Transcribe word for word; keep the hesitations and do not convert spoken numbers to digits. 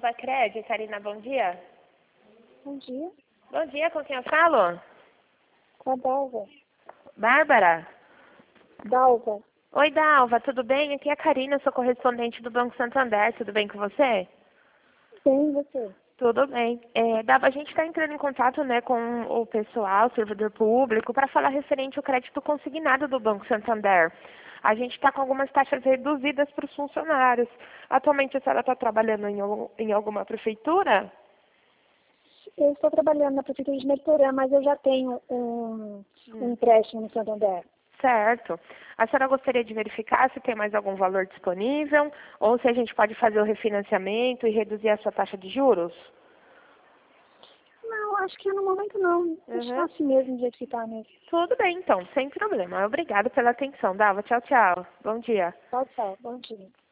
Nova Cred, Karina, bom dia. Bom dia. Bom dia, com quem eu falo? Com a Dalva. Bárbara? Dalva. Oi, Dalva, tudo bem? Aqui é a Karina, sou correspondente do Banco Santander, tudo bem com você? Sim, você. Tudo bem. É, Dalva, a gente está entrando em contato, né, com o pessoal, servidor público, para falar referente ao crédito consignado do Banco Santander. A gente está com algumas taxas reduzidas para os funcionários. Atualmente a senhora está trabalhando em, algum- em alguma prefeitura? Eu estou trabalhando na Prefeitura de Meriporã, mas eu já tenho um, um empréstimo no Santander. Certo. A senhora gostaria de verificar se tem mais algum valor disponível ou se a gente pode fazer o refinanciamento e reduzir a sua taxa de juros? Não, acho que no momento não. Acho que é Uhum. assim mesmo, do jeito que está mesmo. Tudo bem, então, sem problema. Obrigada pela atenção, Dalva. Tchau, tchau. Bom dia. Tchau, tchau. Bom dia.